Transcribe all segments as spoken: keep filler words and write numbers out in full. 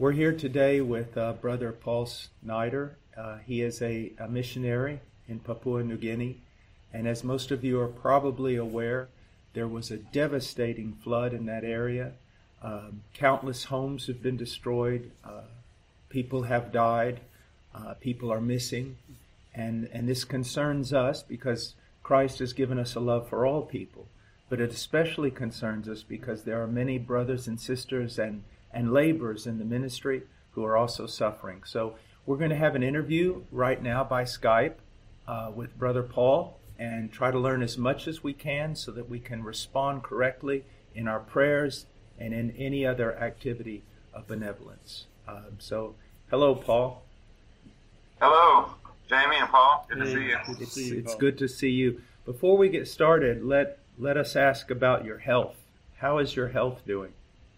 We're here today with uh, Brother Paul Snyder. Uh, he is a, a missionary in Papua New Guinea, and as most of you are probably aware, there was a devastating flood in that area. Um, countless homes have been destroyed. Uh, people have died. Uh, people are missing, and and this concerns us because Christ has given us a love for all people. But it especially concerns us because there are many brothers and sisters and and laborers in the ministry who are also suffering. So we're going to have an interview right now by Skype uh, with Brother Paul and try to learn as much as we can so that we can respond correctly in our prayers and in any other activity of benevolence. Uh, so, hello, Paul. Hello, Jamie and Paul. Good Hey, to see you. Good to see you, it's good to see you. Before we get started, let let us ask about your health. How is your health doing?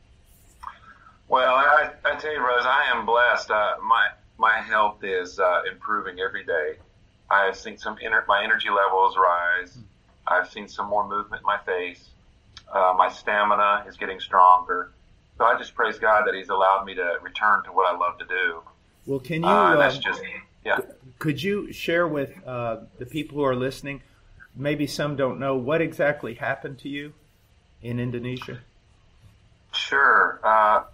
Well, I, I tell you, Rose, I am blessed. Uh, my my health is uh, improving every day. I have seen some ener- my energy levels rise. I've seen some more movement in my face. Uh, my stamina is getting stronger. So I just praise God that He's allowed me to return to what I love to do. Well, can you? Uh, Uh, that's just yeah. Could you share with uh, the people who are listening? Maybe some don't know what exactly happened to you in Indonesia. Sure. Uh,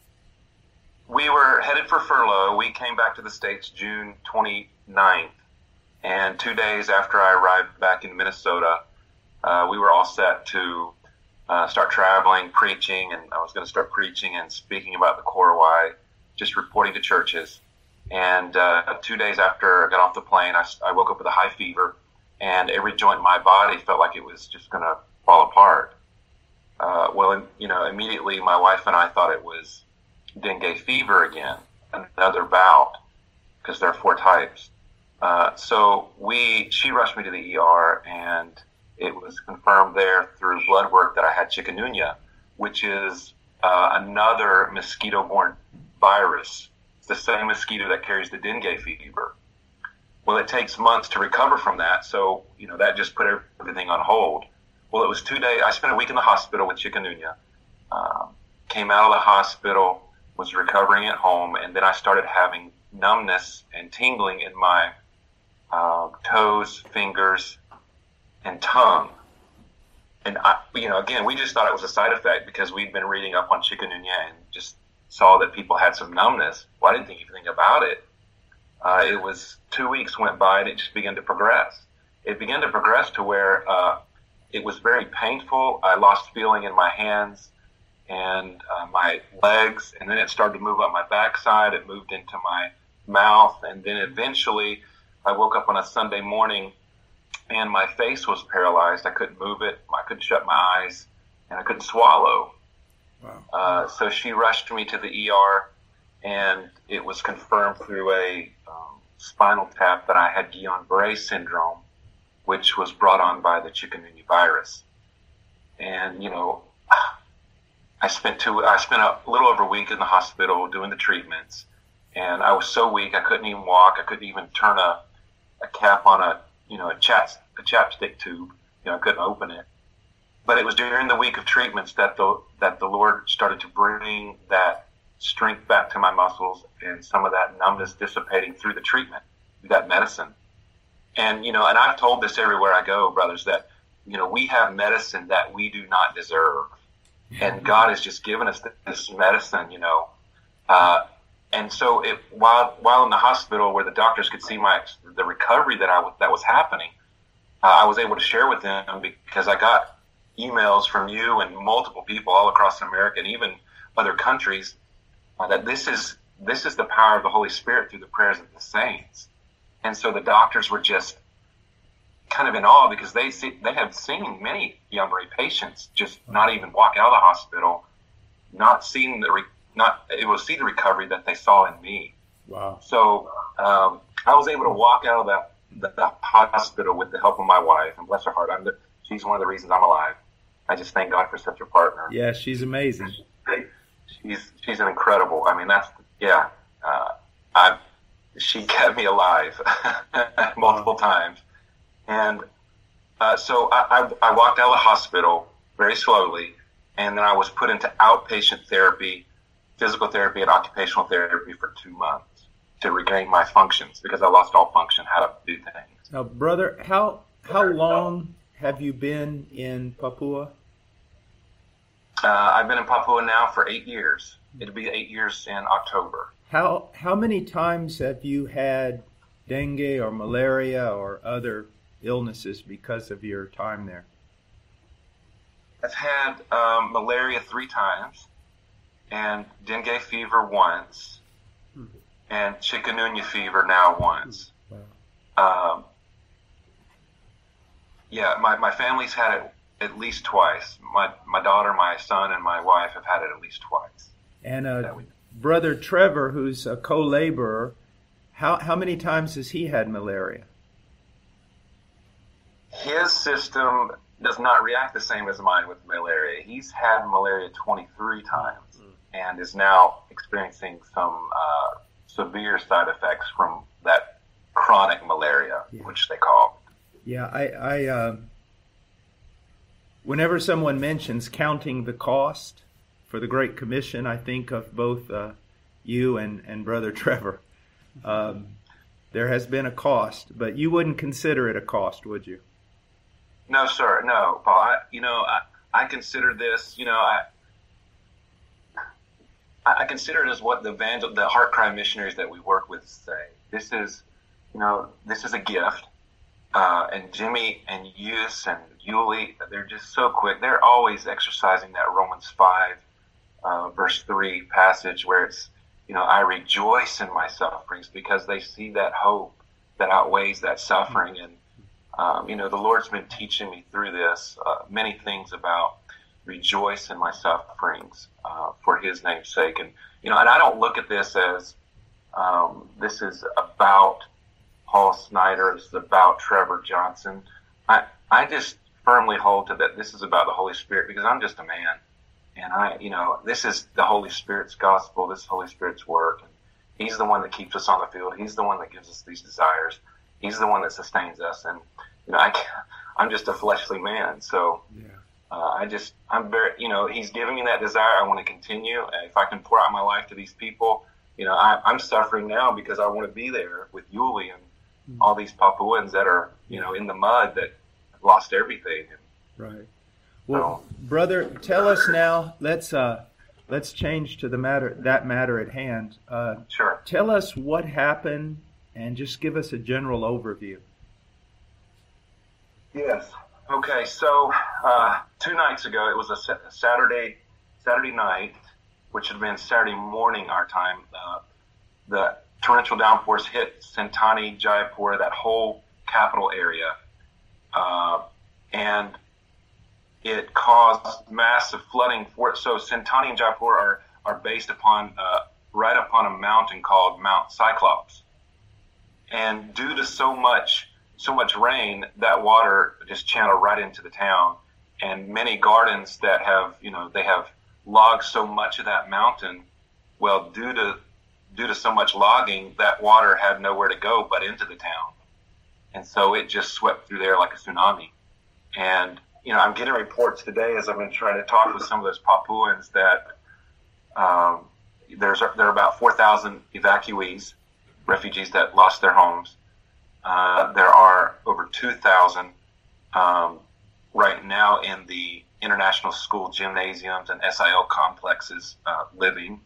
we were headed for furlough. We came back to the States June twenty-ninth. And two days after I arrived back in Minnesota, uh, we were all set to uh, start traveling, preaching, and I was going to start preaching and speaking about the Korowai, just reporting to churches. And uh, two days after I got off the plane, I, I woke up with a high fever, and every joint in my body felt like it was just going to fall apart. Uh, well, you know, immediately my wife and I thought it was dengue fever again, another bout, because there are four types. Uh, so we, she rushed me to the E R, and it was confirmed there through blood work that I had chikungunya, which is uh, another mosquito-borne virus. It's the same mosquito that carries the dengue fever. Well, it takes months to recover from that, so you know that just put everything on hold. Well, it was two days. I spent a week in the hospital with chikungunya. Um, came out of the hospital, was recovering at home, and then I started having numbness and tingling in my uh, toes, fingers, and tongue. And I, you know, again, we just thought it was a side effect because we'd been reading up on chikungunya and just saw that people had some numbness. Well, I didn't think anything about it. Uh, it was two weeks went by and it just began to progress. It began to progress to where uh, it was very painful. I lost feeling in my hands and uh, my legs, and then it started to move up my backside. It moved into my mouth, and then eventually I woke up on a Sunday morning and my face was paralyzed. I couldn't move it. I couldn't shut my eyes, and I couldn't swallow. Wow. Uh, so she rushed me to the E R, and it was confirmed through a um, spinal tap that I had Guillain-Barré syndrome, which was brought on by the chikungunya virus. And, you know, I spent two, I spent a little over a week in the hospital doing the treatments, and I was so weak I couldn't even walk. I couldn't even turn a, a cap on a, you know, a chat, a chapstick tube. You know, I couldn't open it. But it was during the week of treatments that the that the Lord started to bring that strength back to my muscles and some of that numbness dissipating through the treatment, that medicine. And, you know, and I've told this everywhere I go, brothers, that, you know, we have medicine that we do not deserve. And God has just given us this medicine, you know. Uh, and so it, while while in the hospital where the doctors could see my the recovery that I was, that was happening, uh, I was able to share with them because I got emails from you and multiple people all across America and even other countries uh, that this is this is the power of the Holy Spirit through the prayers of the saints. And so the doctors were just kind of in awe because they see, they have seen many Guillain-Barré patients just not even walk out of the hospital, not seeing the re, not able to see the recovery that they saw in me. Wow! So um, I was able to walk out of that the, the hospital with the help of my wife, and bless her heart, I'm the, she's one of the reasons I'm alive. I just thank God for such a partner. Yeah, she's amazing. She's she's an incredible. I mean, that's yeah. Uh, I she kept me alive multiple wow. times. And uh, so I, I, I walked out of the hospital very slowly, and then I was put into outpatient therapy physical therapy and occupational therapy for two months to regain my functions because I lost all function, how to do things. Now, brother, how how long have you been in Papua? Uh, I've been in Papua now for eight years. It'll be eight years in October. How how many times have you had dengue or malaria or other illnesses because of your time there? I've had um, malaria three times, and dengue fever once, hmm. and chikungunya fever now once. Wow. Um, yeah, my, my family's had it at least twice. My my daughter, my son, and my wife have had it at least twice. And uh, Brother Trevor, who's a co-laborer, how how many times has he had malaria? His system does not react the same as mine with malaria. He's had malaria twenty-three times mm. and is now experiencing some uh, severe side effects from that chronic malaria, yeah. which they call. Yeah, I, I uh, whenever someone mentions counting the cost for the Great Commission, I think of both uh, you and, and Brother Trevor. Um, there has been a cost, but you wouldn't consider it a cost, would you? No, sir. No, Paul. I, you know, I, I consider this, you know, I I consider it as what the evangel- the heart cry missionaries that we work with say. This is, you know, this is a gift. Uh, and Jimmy and Yus and Yuli, they're just so quick. They're always exercising that Romans five, uh, verse three passage where it's, you know, I rejoice in my sufferings because they see that hope that outweighs that suffering. And, um, you know, the Lord's been teaching me through this uh, many things about rejoice in my sufferings uh, for His name's sake. And, you know, and I don't look at this as um, this is about Paul Snyder, this is about Trevor Johnson. I I just firmly hold to that this is about the Holy Spirit because I'm just a man. And I, you know, this is the Holy Spirit's gospel, this is Holy Spirit's work. And He's the one that keeps us on the field. He's the one that gives us these desires. He's the one that sustains us. And, you know, I can't, I'm just a fleshly man. So yeah. uh, I just, I'm very, you know, He's giving me that desire. I want to continue. If I can pour out my life to these people, you know, I, I'm suffering now because I want to be there with Yuli and mm-hmm. all these Papuans that are, you know, in the mud that have lost everything. And, right. Well, so, brother, tell us now. Let's uh, let's change to the matter that matter at hand. Uh, sure. Tell us what happened, and just give us a general overview. Yes. Okay. So uh, two nights ago, it was a Saturday Saturday night, which had been Saturday morning our time. Uh, the torrential downpours hit Sentani, Jaipur, that whole capital area, uh, and it caused massive flooding. For so Sentani and Jaipur are are based upon uh, right upon a mountain called Mount Cyclops, and due to so much so much rain, that water just channeled right into the town, and many gardens that have you know they have logged so much of that mountain. Well, due to due to so much logging, that water had nowhere to go but into the town, and so it just swept through there like a tsunami. And you know, I'm getting reports today as I've been trying to talk with some of those Papuans that um, there's there are about four thousand evacuees, refugees that lost their homes. Uh, there are over two thousand um, right now in the international school gymnasiums and S I L complexes uh, living,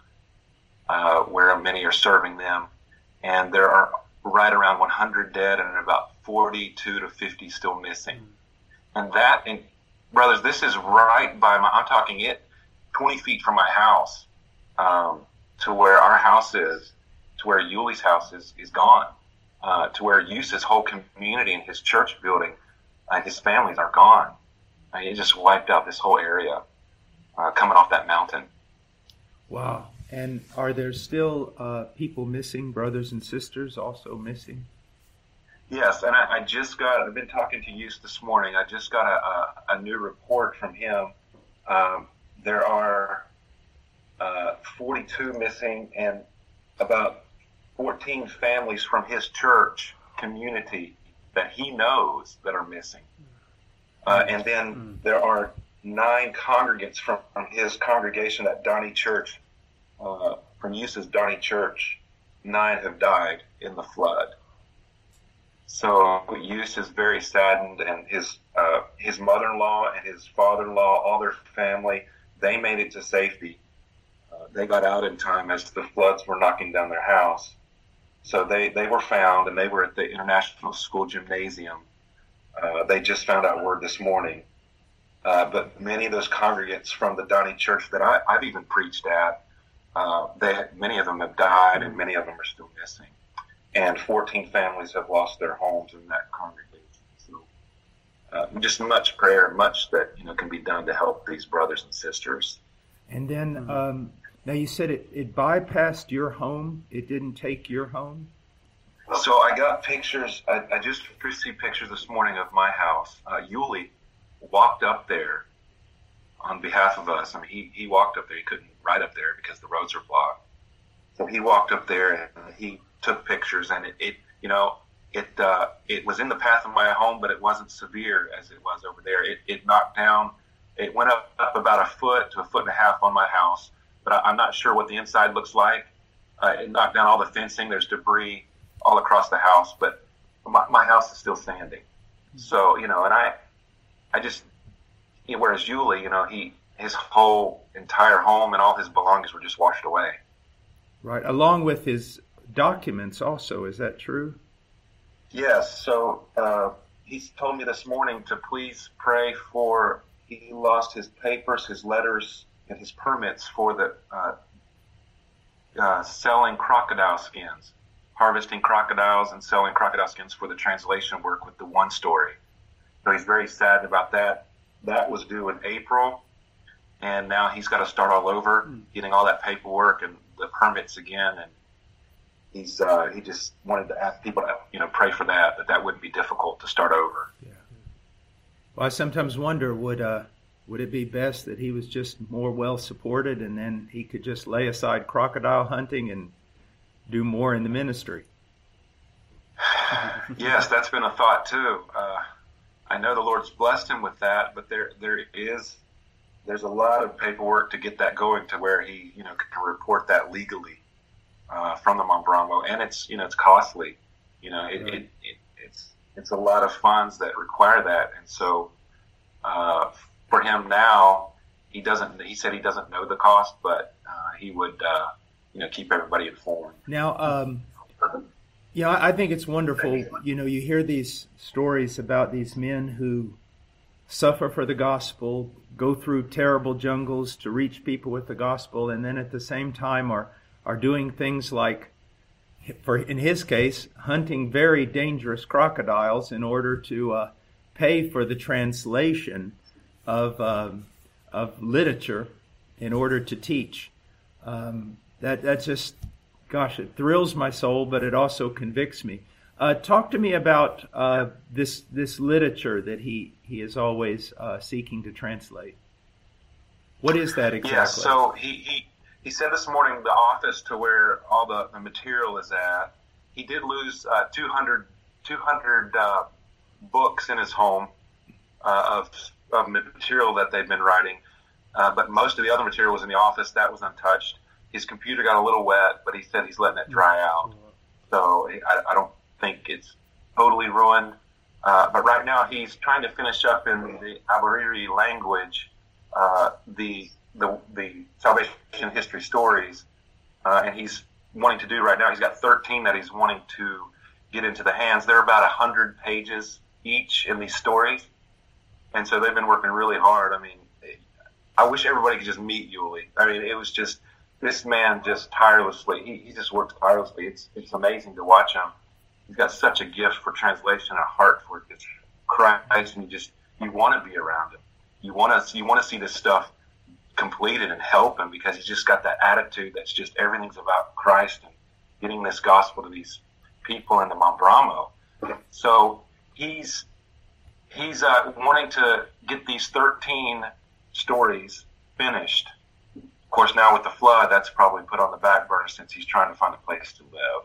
uh, where many are serving them. And there are right around one hundred dead and about forty-two to fifty still missing. And that, and brothers, this is right by my, I'm talking it twenty feet from my house, um, to where our house is, to where Yuli's house is, is gone, uh, to where Yus's whole community and his church building, uh, his families are gone. I mean, it just wiped out this whole area, uh, coming off that mountain. Wow. And are there still uh, people missing, brothers and sisters also missing? Yes, and I, I just got, I've been talking to Yus this morning. I just got a, a, a new report from him. Um, there are uh, forty-two missing and about fourteen families from his church community that he knows that are missing. Uh, and then mm. there are nine congregants from, from his congregation at Donnie Church uh, from Eustis Donnie Church, nine have died in the flood. So Eustis is very saddened, and his uh, his mother-in-law and his father-in-law, all their family, they made it to safety. Uh, they got out in time as the floods were knocking down their house. So they, they were found, and they were at the International School Gymnasium. Uh, they just found out word this morning. Uh, but many of those congregants from the Donnie Church that I, I've even preached at, uh, they many of them have died, and many of them are still missing. And fourteen families have lost their homes in that congregation. So uh, just much prayer, much that you know can be done to help these brothers and sisters. And then, um, now you said it, it bypassed your home. It didn't take your home? So I got pictures. I, I just received pictures this morning of my house. Uh, Yuli walked up there on behalf of us. I mean, he, he walked up there. He couldn't ride up there because the roads are blocked. So he walked up there and he took pictures, and it, it you know, it uh, it was in the path of my home, but it wasn't severe as it was over there. It, it knocked down, it went up, up about a foot to a foot and a half on my house, but I, I'm not sure what the inside looks like. Uh, it knocked down all the fencing. There's debris all across the house, but my, my house is still standing. So, you know, and I, I just, you know, whereas Yuli, you know, he, his whole entire home and all his belongings were just washed away. Right, along with his documents also, is that true? Yes, so uh, he's told me this morning to please pray for, he lost his papers, his letters, and his permits for the uh, uh, selling crocodile skins, harvesting crocodiles and selling crocodile skins for the translation work with the One Story. So he's very sad about that. That was due in April, and now he's got to start all over, mm. getting all that paperwork and the permits again, and he's uh, he just wanted to ask people to, you know, pray for that, that that wouldn't be difficult to start over. Yeah. Well, I sometimes wonder, would uh, would it be best that he was just more well supported, and then he could just lay aside crocodile hunting and do more in the ministry? Yes, that's been a thought too. Uh, I know the Lord's blessed him with that, but there there is there's a lot of paperwork to get that going to where he, you know, can report that legally uh, from the Mambramo, and it's, you know, it's costly. You know, it, right. it, it it's it's a lot of funds that require that, and so uh, for him now, he doesn't. He said he doesn't know the cost, but uh, he would, uh, you know, keep everybody informed. Now, um, you know, I think it's wonderful. You know, you hear these stories about these men who suffer for the gospel, go through terrible jungles to reach people with the gospel, and then at the same time are are doing things like, for in his case, hunting very dangerous crocodiles in order to uh, pay for the translation of um, of literature in order to teach. Um, that that's just, gosh, it thrills my soul, but it also convicts me. Uh, talk to me about uh, this this literature that he he is always uh, seeking to translate. What is that exactly? Yes, so he, he, he said this morning the office to where all the, the material is at, he did lose uh, two hundred, two hundred uh, books in his home uh, of, of material that they've been writing, uh, but most of the other material was in the office. That was untouched. His computer got a little wet, but he said he's letting it dry out. So I, I don't think it's totally ruined. Uh, but right now he's trying to finish up in the Aboriri language uh, the, the the salvation history stories, uh, and he's wanting to do right now. He's got thirteen that he's wanting to get into the hands. They're about a hundred pages each in these stories, and so they've been working really hard. I mean, I wish everybody could just meet Yuli. I mean, it was just, this man just tirelessly, he, he just works tirelessly. It's it's amazing to watch him. He's got such a gift for translation and a heart for just Christ, and you just, you want to be around him. You want to you want to see this stuff completed and help him, because he's just got that attitude that's just everything's about Christ and getting this gospel to these people in the Mambramo. So he's he's uh, wanting to get these thirteen stories finished. Of course, now with the flood, that's probably put on the back burner since he's trying to find a place to live.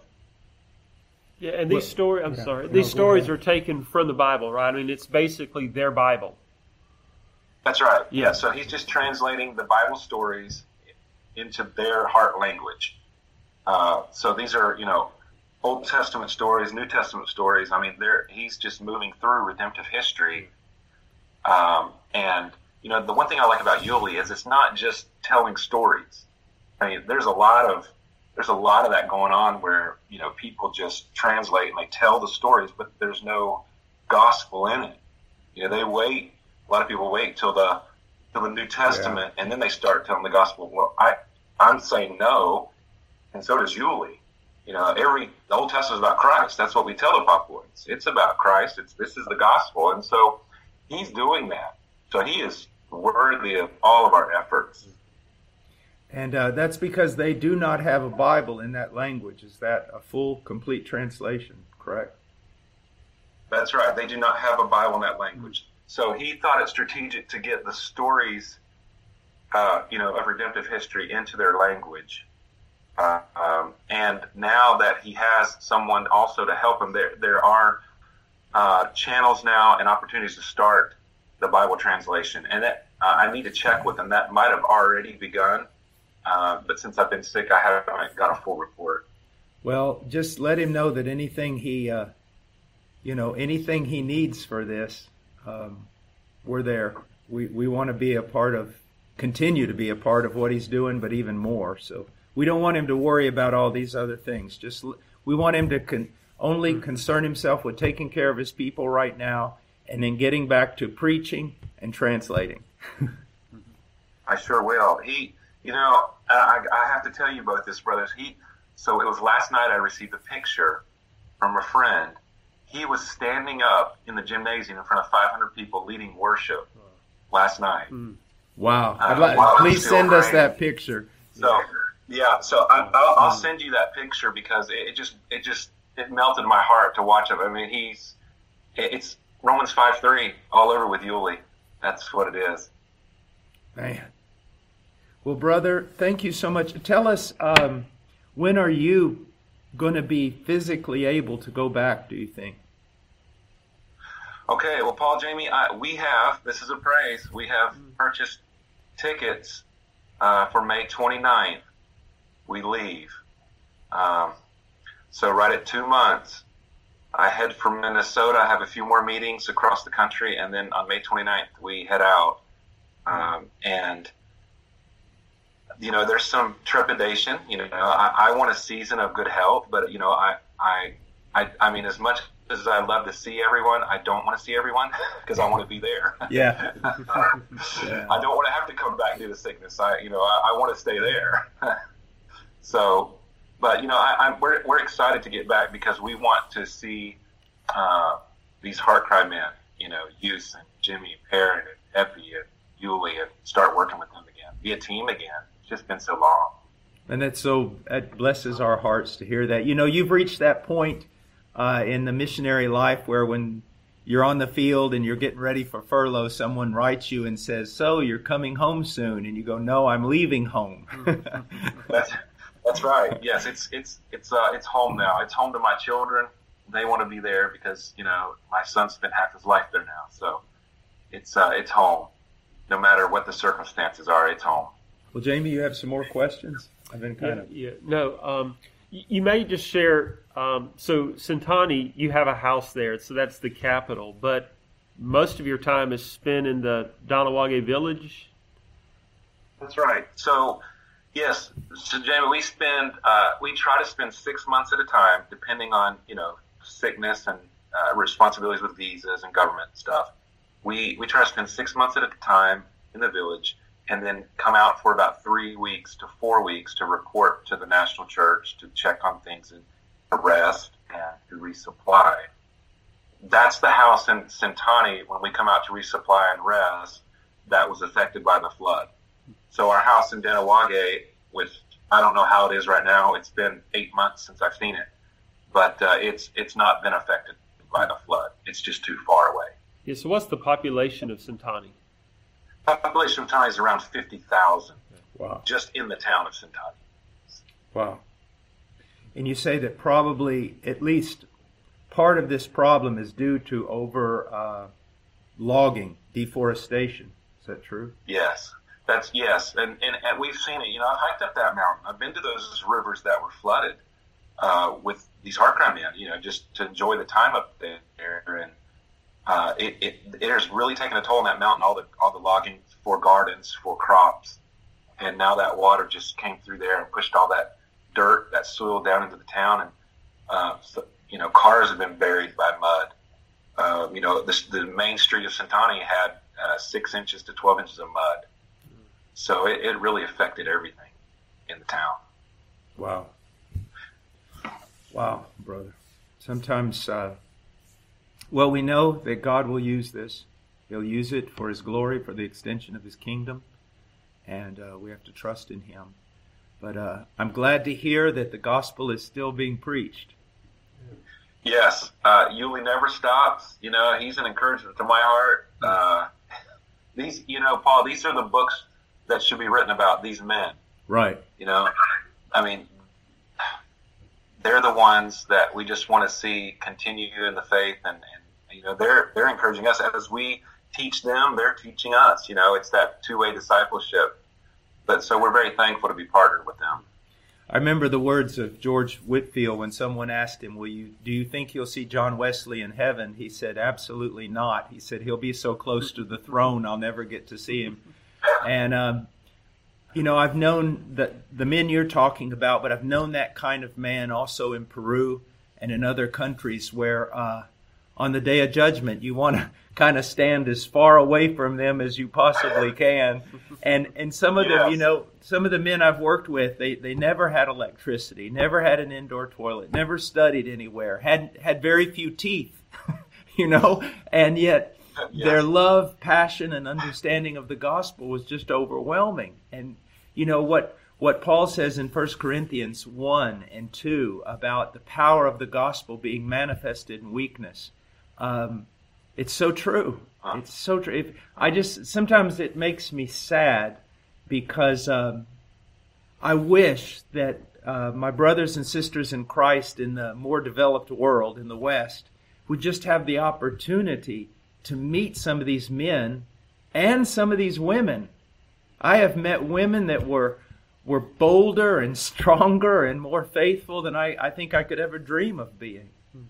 Yeah, and these stories, I'm yeah. sorry, these no, stories are taken from the Bible, right? I mean, it's basically their Bible. That's right. Yeah, so he's just translating the Bible stories into their heart language. Uh, so these are, you know, Old Testament stories, New Testament stories. I mean, they're, he's just moving through redemptive history. Um, and, you know, the one thing I like about Yulee is it's not just telling stories. I mean, there's a lot of, there's a lot of that going on where, you know, people just translate and they tell the stories, but there's no gospel in it. You know, they wait, a lot of people wait till the, till the New Testament, yeah. and then they start telling the gospel. Well, I, I'm saying no, and so does Yulee. You know, every, the Old Testament is about Christ. That's what we tell the Papuans. It's about Christ. It's, this is the gospel. And so he's doing that. So he is worthy of all of our efforts. And uh, that's because they do not have a Bible in that language. Is that a full, complete translation, correct? That's right. They do not have a Bible in that language. So he thought it strategic to get the stories, uh, you know, of redemptive history into their language. Uh, um, and now that he has someone also to help him, there there are uh, channels now and opportunities to start the Bible translation. And that, uh, I need to check with them. That might have already begun. Uh, but since I've been sick, I haven't got a full report. Well, just let him know that anything he, uh, you know, anything he needs for this, um, we're there. We we want to be a part of, continue to be a part of what he's doing, but even more. So we don't want him to worry about all these other things. Just we want him to con- only concern himself with taking care of his people right now, and then getting back to preaching and translating. I sure will. He. You know, I, I have to tell you about this, brothers. He, so it was last night I received a picture from a friend. He was standing up in the gymnasium in front of five hundred people leading worship last night. Wow. Uh, I'd like, wow please send great. us that picture. So, yeah, so I, I'll, I'll send you that picture because it, it just, it just, it melted my heart to watch him. I mean, he's, it's Romans five three all over with Yulee. That's what it is. Man. Well, brother, thank you so much. Tell us, um, when are you going to be physically able to go back, do you think? Okay, well, Paul, Jamie, I, we have, this is a praise, we have purchased tickets uh, for May twenty-ninth. We leave. Um, so right at two months, I head from Minnesota. I have a few more meetings across the country, and then on May twenty-ninth, we head out. Um, and you know, there's some trepidation. You know, I, I want a season of good health, but you know, I, I, I, I mean, as much as I love to see everyone, I don't want to see everyone because I want to be there. Yeah. yeah. I don't want to have to come back due to sickness. I, you know, I, I want to stay there. So, but you know, I, I'm we're we're excited to get back because we want to see uh, these Heart Cry men. You know, Yus and Jimmy, Perrin, and Epi, and Yulee, and start working with them again. Be a team again. It's just been so long. And that's so, that blesses our hearts to hear that. You know, you've reached that point uh, in the missionary life where when you're on the field and you're getting ready for furlough, someone writes you and says, so you're coming home soon. And you go, no, I'm leaving home. that's, that's right. Yes, it's it's it's uh, it's home now. It's home to my children. They want to be there because, you know, my son spent half his life there now. So it's uh, it's home. No matter what the circumstances are, it's home. Well, Jamie, you have some more questions? I've been kind yeah, of... Yeah, no, um, you, you may just share, um, so Sentani, you have a house there, so that's the capital, but most of your time is spent in the Dahnawage village? That's right. So, yes, so Jamie, we spend, uh, we try to spend six months at a time, depending on, you know, sickness and uh, responsibilities with visas and government stuff. We we try to spend six months at a time in the village and then come out for about three weeks to four weeks to report to the national church, to check on things and to rest and to resupply. That's the house in Sentani when we come out to resupply and rest that was affected by the flood. So our house in Dahnawage, which I don't know how it is right now, it's been eight months since I've seen it, but uh, it's it's not been affected by the flood. It's just too far away. Yeah, so what's the population of Sentani? Population of Sentani is around fifty thousand. Wow. Just in the town of Sentani. Wow. And you say that probably at least part of this problem is due to over uh, logging, deforestation. Is that true? Yes. That's yes, and, and and we've seen it. You know, I've hiked up that mountain. I've been to those rivers that were flooded uh, with these heart cry men. You know, just to enjoy the time up there, and uh, it, it it has really taken a toll on that mountain. All the all the logging for gardens, for crops, and now that water just came through there and pushed all that dirt, that soil down into the town, and uh, so, you know, cars have been buried by mud. Uh, you know, this, the main street of Sentani had uh, six inches to twelve inches of mud. So it, it really affected everything in the town. Wow. Wow, brother. Sometimes, uh, well, we know that God will use this. He'll use it for His glory, for the extension of His kingdom, and uh, we have to trust in Him. But uh, I'm glad to hear that the gospel is still being preached. Yes, uh, Yulee never stops. You know, he's an encouragement to my heart. Uh, these, you know, Paul, these are the books that should be written about these men. Right. You know, I mean, they're the ones that we just want to see continue in the faith, and, and you know, they're they're encouraging us as we teach them. They're teaching us. You know, it's that two-way discipleship. But so we're very thankful to be partnered with them. I remember the words of George Whitefield when someone asked him, "Will you? Do you think you'll see John Wesley in heaven?" He said, "Absolutely not." He said, "He'll be so close to the throne, I'll never get to see him." And, um, you know, I've known the, the men you're talking about, but I've known that kind of man also in Peru and in other countries where uh, on the Day of Judgment, you want to kind of stand as far away from them as you possibly can. And and some of them, Yes. you know, some of the men I've worked with, they, they never had electricity, never had an indoor toilet, never studied anywhere, had, had very few teeth, you know, and yet Yes. their love, passion, and understanding of the gospel was just overwhelming. And you know what what Paul says in First Corinthians one and two about the power of the gospel being manifested in weakness. Um, it's so true. It's so true. If, I just sometimes it makes me sad because um, I wish that uh, my brothers and sisters in Christ in the more developed world in the West would just have the opportunity to meet some of these men and some of these women. I have met women that were were bolder and stronger and more faithful than I, I think I could ever dream of being.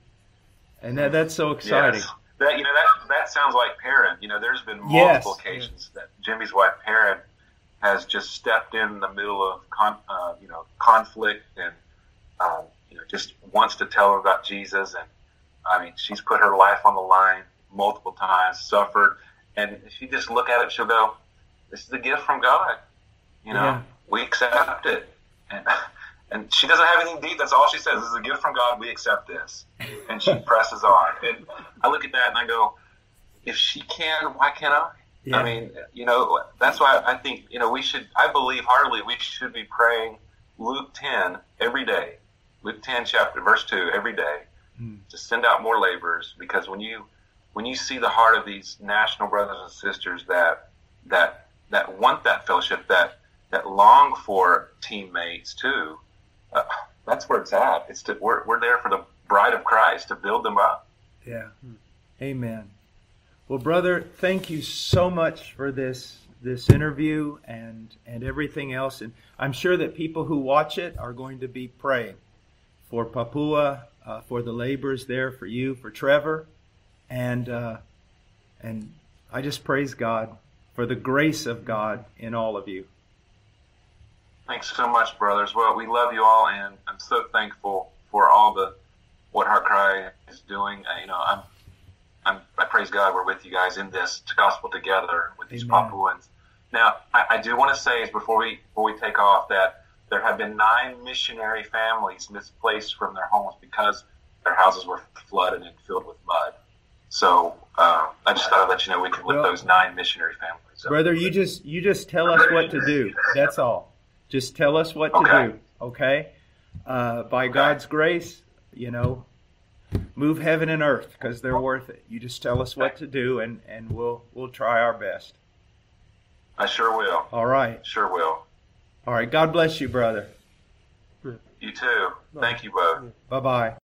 And that, that's so exciting. Yes. That, you know, that that sounds like Perrin. You know, there's been multiple Yes. occasions that Jimmy's wife Perrin has just stepped in the middle of con, uh, you know conflict and um, you know just wants to tell her about Jesus. And I mean, she's put her life on the line multiple times, suffered, and if you just look at it, she'll go, "This is a gift from God. You know, Yeah. we accept it." And and she doesn't have anything deep. That's all she says. "This is a gift from God. We accept this." And she presses on. And I look at that and I go, if she can, why can't I? Yeah. I mean, you know, that's why I think, you know, we should, I believe heartily we should be praying Luke ten every day. Luke ten chapter, verse two, every day. Mm. To send out more laborers, because when you, when you see the heart of these national brothers and sisters that, that, that want that fellowship, that, that long for teammates too, uh, that's where it's at. It's to, we're, we're there for the bride of Christ to build them up. Yeah. Amen. Well, brother, thank you so much for this this interview and and everything else. And I'm sure that people who watch it are going to be praying for Papua, uh, for the laborers there, for you, for Trevor, and uh, and I just praise God for the grace of God in all of you. Thanks so much, brothers. Well, we love you all, and I'm so thankful for all the what Heart Cry is doing. Uh, you know, I'm, I'm, I praise God we're with you guys in this gospel together with these Amen. Papuans. Now, I, I do want to say, is before we before we take off, that there have been nine missionary families misplaced from their homes because their houses were flooded and filled with mud. So uh, I just thought I'd let you know we can lift Well, those nine missionary families up. Brother, you just you just tell us what to do. That's all. Just tell us what to Okay. do. Okay? Uh, by God's grace, you know, move heaven and earth because they're worth it. You just tell us what to do, and, and we'll we'll try our best. I sure will. All right. Sure will. All right. God bless you, brother. You too. Thank you both. Bye-bye.